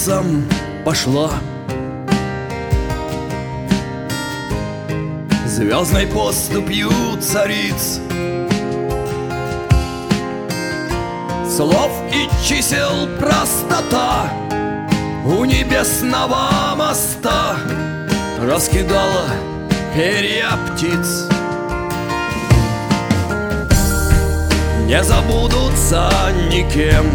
лесом пошла. Звездной поступью цариц, слов и чисел простота у небесного моста раскидала перья птиц. Не забудутся никем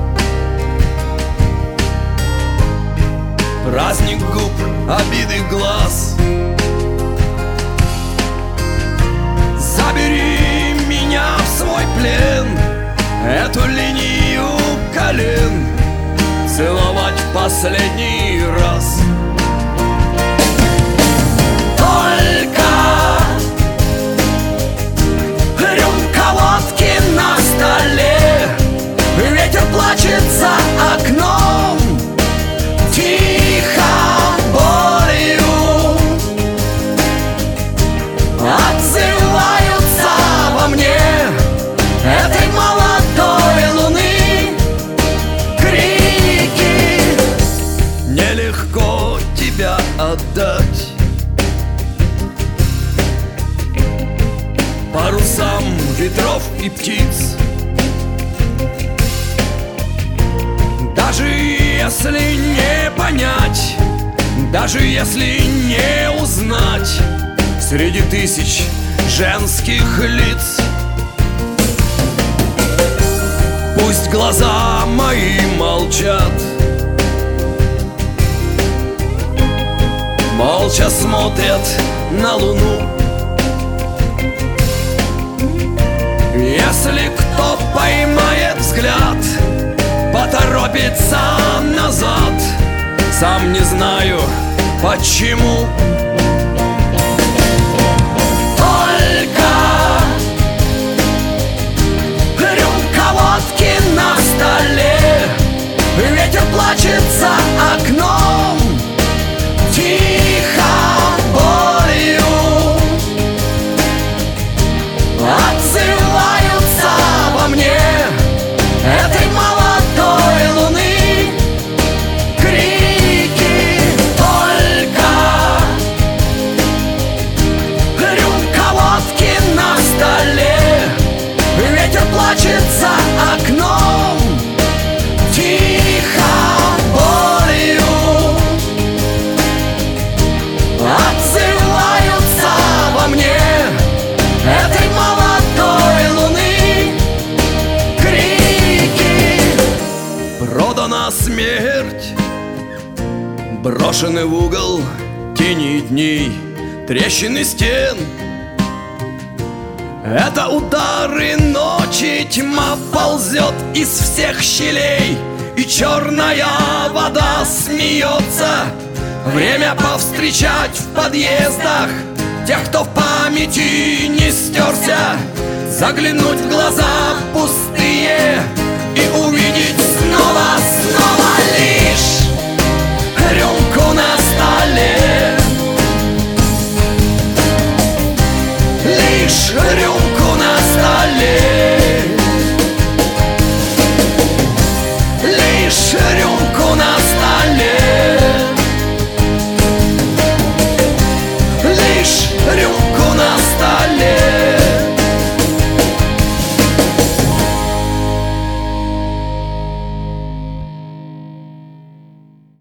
праздник губ, обиды глаз. Забери меня в свой плен, эту линию колен целовать в последний раз. Только рюмка водки на столе, ветер плачет за окном, тихо болью отзываются во мне этой молодой луны крики. Нелегко тебя отдать парусам ветров и птиц, даже если не понять, даже если не узнать среди тысяч женских лиц. Пусть глаза мои молчат, молча смотрят на луну. Если кто поймает взгляд, поторопится назад, сам не знаю почему. Только рюмка водки на столе, ветер плачет за окном, тихо болью отзываются во мне этой молодой луны крики. Только рюмка водки на столе, ветер плачет за окном, тихо болью отзываются во мне этой молодой луны крики. Продана смерть, брошены в угол тени дней, трещины стен. Это удары ночи, тьма ползет из всех щелей, и черная вода смеется. Время повстречать в подъездах тех, кто в памяти не стерся, заглянуть в глаза пустые и увидеть